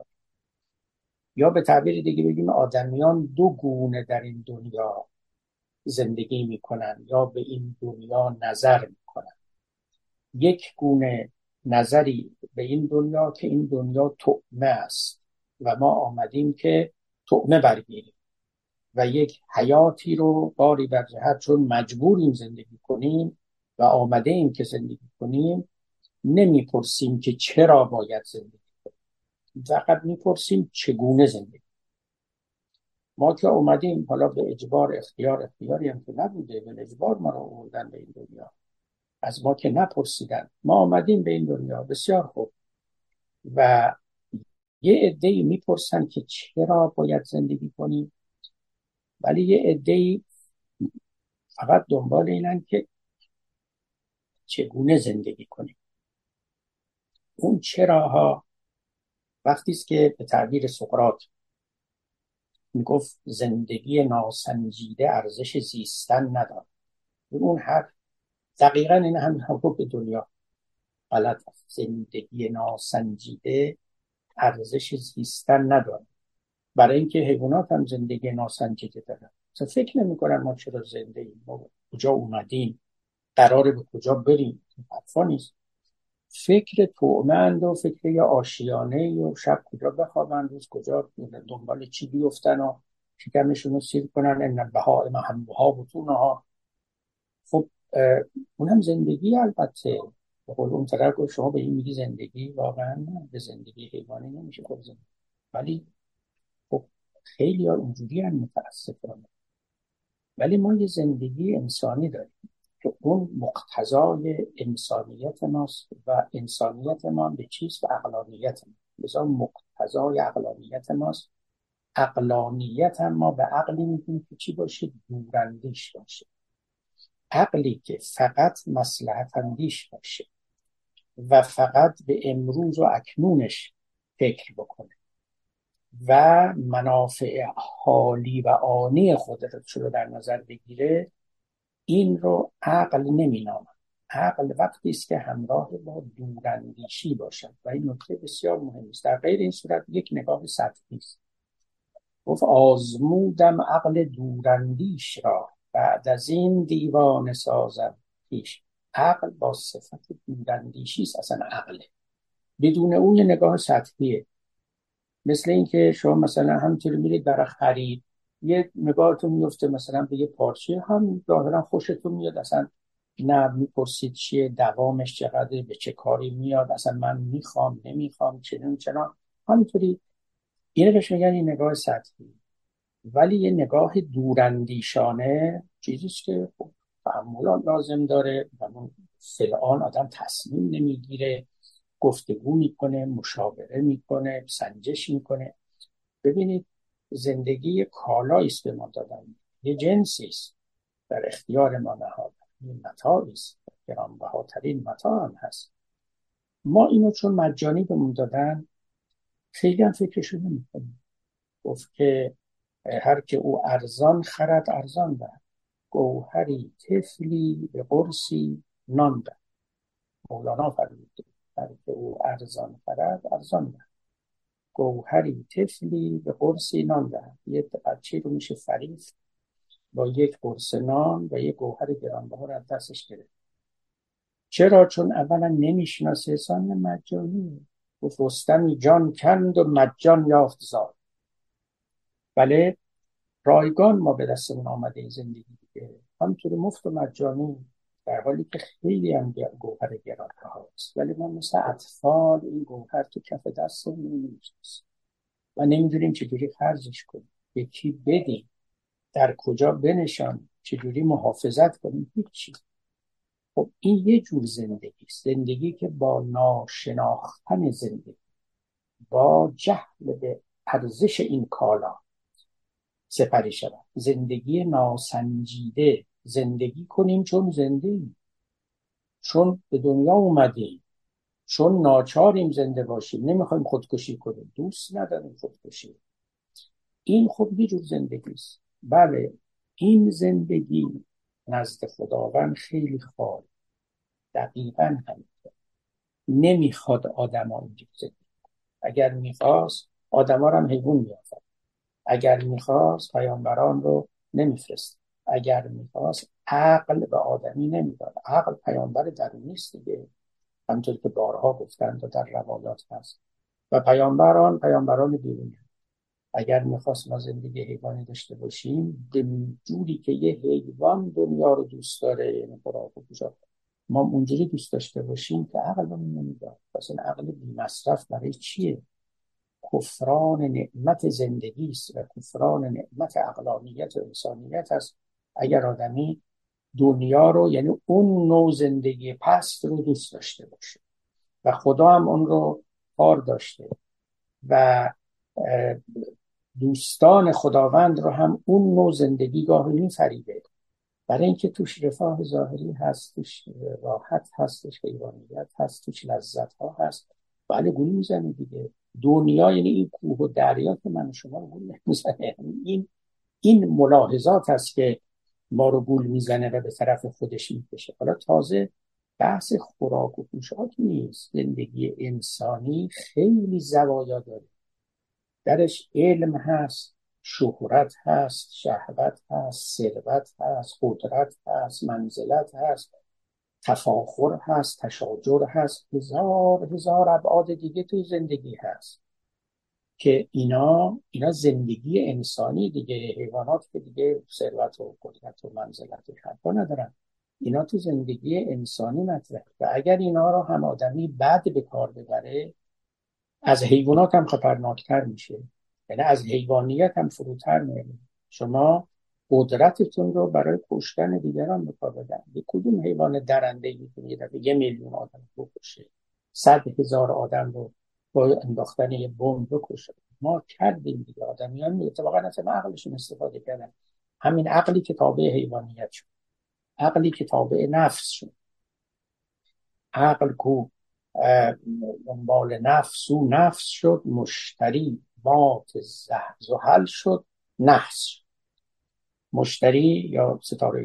یا به تعبیر دیگه بگیم آدمیان دو گونه در این دنیا زندگی میکنن یا به این دنیا نظر میکنن. یک گونه نظری به این دنیا که این دنیا طعمه است و ما آمدیم که طعمه برگیریم و یک حیاتی رو باری بر جهت چون مجبوریم زندگی کنیم و آمده ایم که زندگی کنیم، نمیپرسیم که چرا باید زندگی کنیم، فقط میپرسیم چگونه زندگی. ما که اومدیم حالا به اجبار، اختیاری هم که نبوده، به اجبار ما رو آوردن به این دنیا، از ما که نپرسیدن، ما آمدیم به این دنیا. بسیار خوب. و یه عده‌ای میپرسن که چرا باید زندگی کنیم، ولی یه عده‌ای فقط دنبال اینن که چگونه زندگی کنیم. اون چراها وقتی است که به تعبیر سقراط میگفت زندگی ناسنجیده ارزش زیستن ندارد. اون حرف دقیقا این هم رو به دنیا غلط است. زندگی ناسنجیده ارزش زیستن ندارد. برای اینکه حیوانات هم زندگی ناسنجیده دارن. اصلا فکر نمی‌کنن ما چرا زنده ایم، ما کجا اومدیم، قراره به کجا بریم. حرفا نیست. فکر طعمند و فکر یا آشیانه و شب کجا بخوابن، روز کجا دنبال چی بیفتن و شکمشون رو سیر کنن، ان بهائم همها بطونها. خب اونم زندگی البته. به قول اون طرف گفت شما به این میگی زندگی، واقعا نه، به زندگی حیوانی نمیشه خب زندگی. ولی خب خیلی ها اونجوری هم متاسفانه. ولی ما یه زندگی انسانی داریم که اون مقتضای انسانیت ماست و انسانیت ما به چیست؟ و عقلانیت ما. لذا مقتضای عقلانیت ماست. عقلانیت هم ما به عقلی میگیم که چی باشه؟ دوراندیش باشه. عقلی که فقط مصلحت اندیش باشه و فقط به امروز و اکنونش فکر بکنه و منافع حالی و آنی خودش رو در نظر بگیره، این رو عقل نمی‌نامد. عقل وقتی است که همراه با دوراندیشی باشد و این نکته بسیار مهم است. در غیر این صورت یک نگاه سطحی است. گفت آزمودم عقل دوراندیش را، بعد از این دیوانه سازم پیش. عقل با صفت دوراندیشی است. اصلا عقله بدون اون یه نگاه سطحیه. مثل اینکه شما مثلا همینطوری میرید برای خرید، یه نگاهتون میفته مثلا به یه پارچه، هم ظاهرا خوشتون میاد، اصلا نه میپرسید چیه، دوامش چقدره، به چه کاری میاد، اصلا من میخوام نمیخوام چنان همینطوری. اینه بهش میگن این نگاه سطحی. ولی یه نگاه دوراندیشانه چیزیست که خب تأمل لازم داره و فلان آدم تصمیم نمیگیره، گفتگو میکنه، مشاوره میکنه، سنجش میکنه. ببینید زندگی کالایی است به ما دادن، یه جنسی است در اختیار ما نهادن، یه متاعی است، گرانبهاترین متاع هم هست. ما اینو چون مجانی بهمون دادن خیلی هم فکرشو نمی‌کنیم. گفت که هر که او ارزان خرد ارزان دهد، گوهری طفلی به قرصی نان دهد. مولانا فرموده هر که او ارزان خرد ارزان دهد، گوهری طفلی به قرصی نان دهد. یه بچه رو میشه فریفت با یک قرص نان و یک گوهر گرانبها رو از دستش گرفت. چرا؟ چون اولا نمیشناسه، انسان مجانی. گفت رستمی جان کند و مجان یافت زاد. بله رایگان ما به دستمون آمده این زندگی دیگه، همینطوری مفت و مجانی، در حالی که خیلی هم گوهر گرانبها هست، ولی ما مثل اطفال این گوهر تو کف دستمون نمیشناسیم و نمیدونیم چجوری خرجش کنیم، به کی بدیم، در کجا بنشانیم، چجوری محافظت کنیم. هیچی. خب این یه جور زندگی است، زندگی که با ناشناختن زندگی، با جهل به ارزش این کالا سپری شود. زندگی ناسنجیده. زندگی کنیم چون زنده ایم، چون به دنیا اومدیم، چون ناچاریم زنده باشیم، نمیخوایم خودکشی کنیم، دوست نداریم خودکشی. این خب یه جور زندگی است. بله این زندگی نزد خداوند خیلی خاله. دقیقاً همینطور. نمیخواد آدم ها اینجور زندگی. اگر میخواست آدم ها رو هم حیوان میافد. اگر میخواست پیامبران رو نمیفرست. اگر میخواست عقل به آدمی نمیداد. عقل پیامبر درونی است دیگه، همونطور که بارها گفتند و در روایات هست. و پیامبران بیرونی. اگر میخواست ما زندگی حیوانی داشته باشیم، به جوری که یه حیوان دنیا رو دوست داره، یعنی خوراک و پوشاک، ما اونجوری دوست داشته باشیم که عقل رو نمیداد. پس این عقل بی مصرف برای چیه؟ کفران نعمت زندگی است و کفران نعمت عقلانیت و انسانیت است اگر آدمی دنیا رو، یعنی اون نوع زندگی پست رو دوست داشته باشه و خدا هم اون رو بار داشته و دوستان خداوند رو هم اون نوع زندگی گاهی می‌فریبه، برای اینکه توش رفاه ظاهری هست، توش راحت هست، توش حیوانیت هست، توش لذت ها هست، ولی گول میزنه دیگه. دنیا یعنی این کوه و دریا که من و شما رو گول میزنه. این ملاحظات هست که ما رو گول میزنه و به طرف خودش میکشه. حالا تازه بحث خوراک و پوشاک نیست. زندگی انسانی خیلی زوایا داره، درش علم هست، شهرت هست، شهوت هست، ثروت هست، قدرت هست، منزلت هست، تفاخر هست، تشاجر هست، هزار ابعاد دیگه توی زندگی هست که اینا زندگی انسانی دیگه. حیوانات که دیگه ثروت و قدرت و منزلت و حرفا ندارن، اینا تو زندگی انسانی مطرحه و اگر اینا رو هم آدمی بد به کار ببره از حیوانات هم خطرناکتر میشه، یعنی از حیوانیت هم فروتر میره. شما قدرتتون رو برای کشتن دیگران به کار ببرید. کدوم حیوان درنده میتونه 1,000,000 آدم بکشه، 100,000 آدم رو با انداختن یه بمب بکشه؟ ما کردیم دیگه. آدمیان اتفاقا از عقلشون استفاده کردن، همین عقلی که تابع حیوانیت شد، عقلی که تابع نفس شد. عقل کو دنبال نفس و نفس شد، مشتری مات زحل شد، نحس. مشتری یا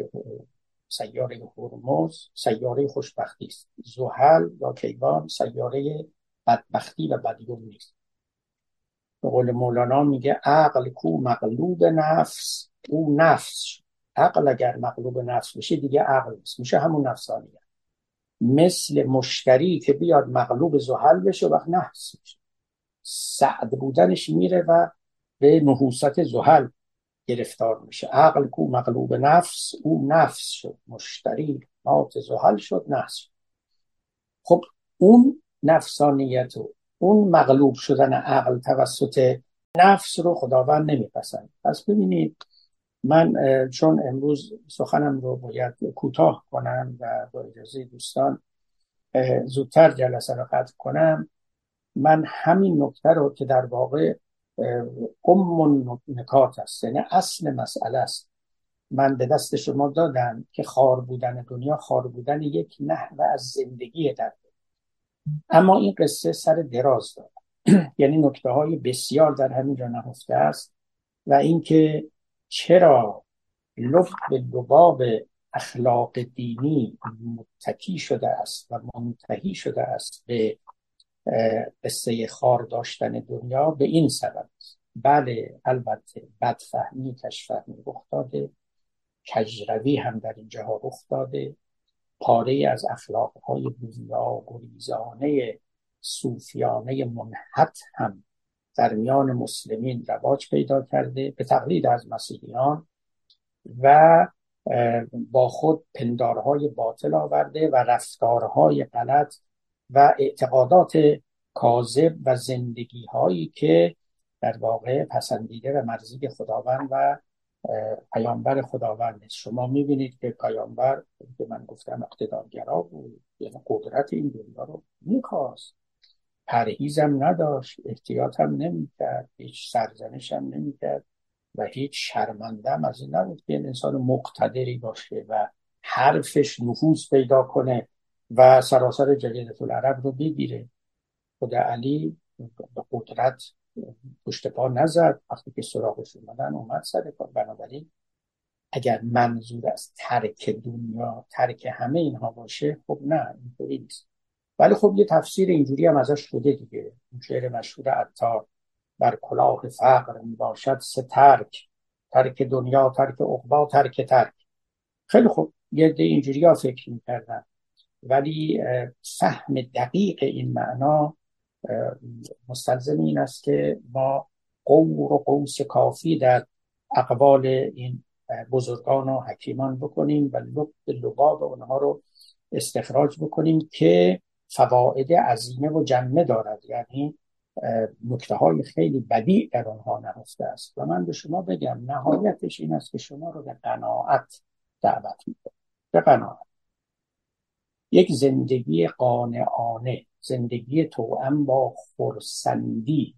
سیاره هرمز سیاره خوشبختی است، زحل یا کیوان سیاره بدبختی و بدیوم نیست. به قول مولانا میگه عقل کو مغلوب نفس او نفس شد. عقل اگر مغلوب نفس بشه دیگه عقل نیست، میشه همون نفسانیه. مثل مشتری که بیاد مغلوب زحل بشه وقت نحس میشه، سعد بودنش میره و به نحوست زحل گرفتار میشه. عقل کو مغلوب نفس او نفس شد، مشتری مات زحل شد، نحس شد. خب اون نفسانیت و اون مغلوب شدن عقل توسط نفس رو خداوند نمیپسند. پس ببینید من چون امروز سخنم رو باید کوتاه کنم و با اجازه دوستان زودتر جلسه رو قطع کنم، من همین نکته رو که در واقع نکات است، یعنی اصل مسئله است، من به دست شما دادم که خار بودن دنیا خار بودن یک نحوه از زندگی در دنیا. اما این قصه سر دراز داره یعنی نکته های بسیار در همین جا نهفته است و اینکه چرا لب به لباب اخلاق دینی متکی شده است و منتهی شده است به قصه خار داشتن دنیا، به این سبب است. بله البته بدفهمی کژفهمی رخ داده، کژروی هم در اینجاها رخ داده، پاره از اخلاقهای بویا گریزانه صوفیانه منحط هم در میان مسلمین رواج پیدا کرده به تقلید از مسیحیان و با خود پندارهای باطل آورده و رفتارهای غلط و اعتقادات کاذب و زندگی‌هایی که در واقع پسندیده و مرضی خداوند و پیامبر خداوند است. شما می‌بینید که پیامبر که من گفتم اقتدارگرا بود، یعنی قدرت این دنیا رو می‌خواست، پرهیزم نداشت، احتیاط هم نمی‌کرد، هیچ سرزنش هم نمی‌کرد و هیچ شرمندم از این نبود که این انسان مقتدری باشه و حرفش نفوذ پیدا کنه و سراسر جزیره العرب رو بگیره. خود علی به قدرت پشت پا نزد، وقتی که سراغش اومد سر کار. بنابراین اگر منظور از ترک دنیا ترک همه اینها باشه، خب نه اینطوری نیست. ولی خب یه تفسیر اینجوری هم ازش شده دیگه. اون شعر مشهور عطار بر کلاه فقر می باشد سه ترک، ترک دنیا، ترک عقبا، ترک. خیلی خوب یه عده اینجوری ها فکر میکردن، ولی فهم دقیق این معنا مستلزم این است که ما قور و قوس کافی در اقوال این بزرگان و حکیمان بکنیم و لباب اونها رو استخراج بکنیم که فواید عظیمه و جمه دارد. یعنی نکته های خیلی بدیع در آنها نهفته است. و من به شما بگم نهایتش این است که شما رو به قناعت دعوت میکنم، به قناعت. یک زندگی قانعانه، زندگی توأم با خرسندی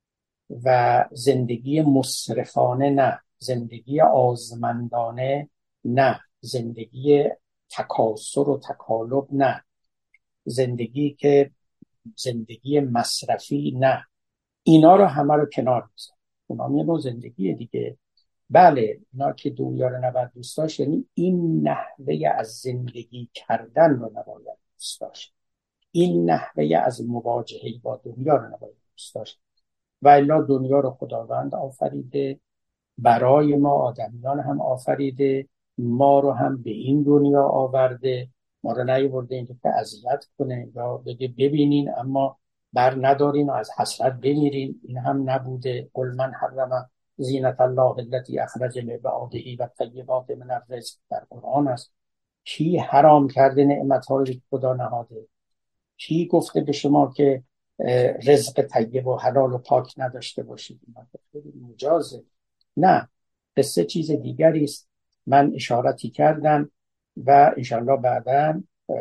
و زندگی مسرفانه نه، زندگی آزمندانه نه، زندگی تکاسر و تکالب نه، زندگی که زندگی مصرفی نه، اینا رو همه رو کنار میذارم. اونا یه نوع زندگی دیگه. بله اینا که دنیا رو نباید دوست داشت، یعنی این نحوه از زندگی کردن رو نباید دوست داشت، این نحوه از مواجهه با دنیا رو نباید دوست داشت. و الا دنیا رو خداوند آفریده، برای ما آدمیان هم آفریده، ما رو هم به این دنیا آورده، ما رو نیاورده اینکه اذیت کنه یا بگه ببینین اما بر ندارین و از حسرت بمیرین. این هم نبوده. قل من حرم زینت الله التي اخرج لعباده و طیبات من الرزق، در قرآن است. کی حرام کرده نعمت‌هایی که خدا نهاده؟ کی گفته به شما که رزق طیب و حلال و پاک نداشته باشید؟ مجازه. نه، قصه چیز دیگری است. من اشارتی کردم و انشالله بعداً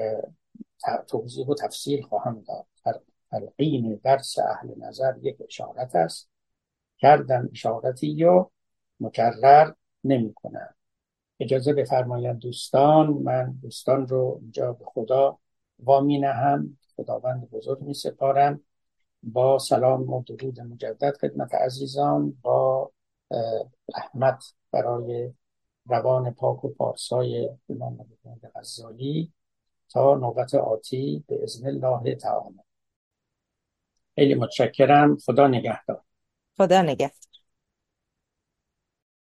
توضیح و تفصیل خواهم داد. تلقین درس اهل نظر یک اشارت است، کردم اشارتی یا مکرر نمی کنم. اجازه بفرمایید دوستان، من دوستان رو اینجا به خدا وامی نهم، خداوند بزرگ می سپارم. با سلام و درود مجدد خدمت عزیزان، با رحمت برای روان پاک و پارسای امام غزالی تا نوبت آتی به اذن الله تعالی. خیلی متشکرم. خدا نگهدار. خدا نگهدار.